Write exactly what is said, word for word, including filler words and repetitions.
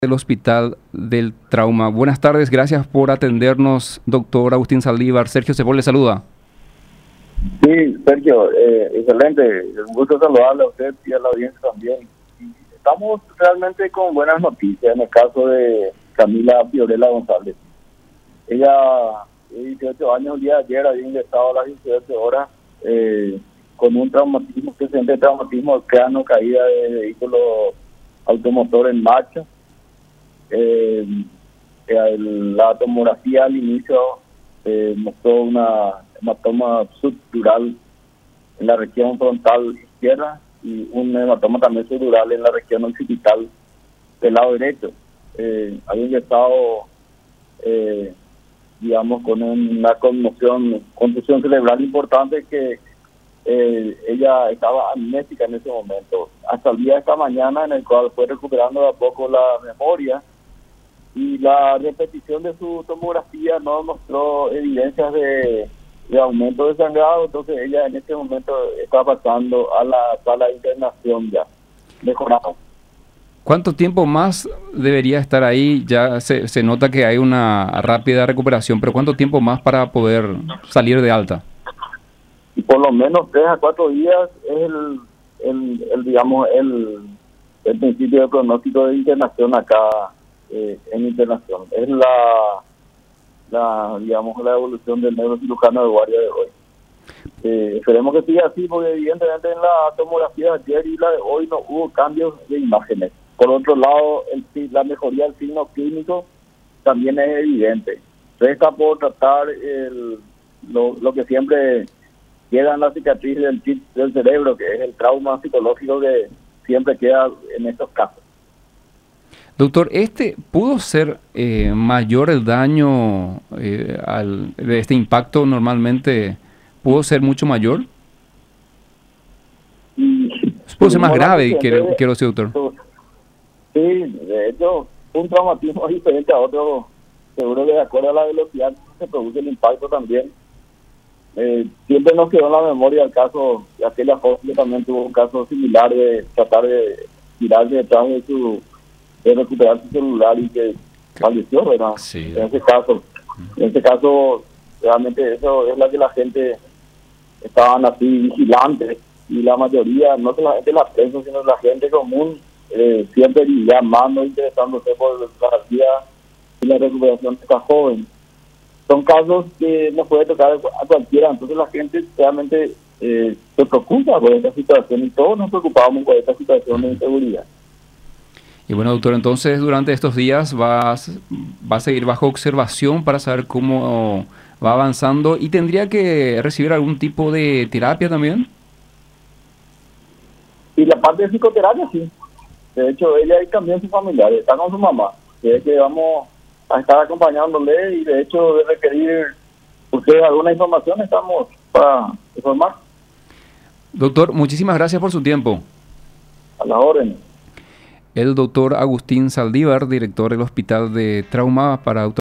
Del Hospital del Trauma. Buenas tardes, gracias por atendernos, doctor Agustín Saldívar. Sergio Cepol le saluda. Sí, Sergio, eh, excelente. Un gusto saludarle a usted y a la audiencia también. Estamos realmente con buenas noticias en el caso de Camila Fiorella González. Ella, de dieciocho años, el día de ayer había ingresado a las dieciocho horas eh, con un traumatismo, presente traumatismo al cráneo, caída de vehículo automotor en marcha. Eh, el, la tomografía al inicio eh, mostró una hematoma subdural en la región frontal izquierda y un hematoma también subdural en la región occipital del lado derecho. Eh, había ingresado, eh, digamos, con una conmoción, contusión cerebral importante que eh, ella estaba amnésica en ese momento. Hasta el día de esta mañana, en el cual fue recuperando de a poco la memoria, y la repetición de su tomografía no mostró evidencias de, de aumento de sangrado, entonces ella en este momento está pasando a la sala de internación ya, mejorado. ¿Cuánto tiempo más debería estar ahí? Ya se, se nota que hay una rápida recuperación, pero ¿cuánto tiempo más para poder salir de alta? Y por lo menos tres a cuatro días es el, el, el digamos, el, el principio de pronóstico de internación acá. Eh, en internación. Es la, la, digamos, la evolución del neurocirujano de guardia de hoy. Eh, esperemos que siga así, porque evidentemente en la tomografía de ayer y la de hoy no hubo cambios de imágenes. Por otro lado, el, la mejoría del signo clínico también es evidente. Resta por tratar el, lo, lo que siempre queda en la cicatriz del chip del cerebro, que es el trauma psicológico que siempre queda en estos casos. Doctor, ¿este pudo ser eh, mayor el daño eh, al, de este impacto normalmente? ¿Pudo ser mucho mayor? Y, ¿Pudo ser más grave, quiero, quiero decir, doctor? Sí, de hecho, un traumatismo es diferente a otro. Seguro que de acuerdo a la velocidad se produce el impacto también. Eh, siempre nos quedó en la memoria el caso de aquella joven que también tuvo un caso similar de tratar de tirarse detrás de su... de recuperar su celular y que falleció, ¿verdad? Sí. En ese caso, en ese caso, realmente eso es la que la gente estaban así vigilantes, y la mayoría, no solamente la prensa, sino la gente común, eh, siempre llamando, interesándose por la vida y la recuperación de esta joven. Son casos que no puede tocar a cualquiera, entonces la gente realmente eh, se preocupa por esta situación, y todos nos preocupamos por esta situación de inseguridad. Y bueno, doctor, entonces durante estos días va, va a seguir bajo observación para saber cómo va avanzando, y tendría que recibir algún tipo de terapia también. Y la parte de psicoterapia, sí. De hecho, ella y también sus familiares están con su mamá, que es que vamos a estar acompañándole, y de hecho de requerir usted alguna información estamos para informar. Doctor, muchísimas gracias por su tiempo. A las órdenes. El doctor Agustín Saldívar, director del Hospital de Trauma para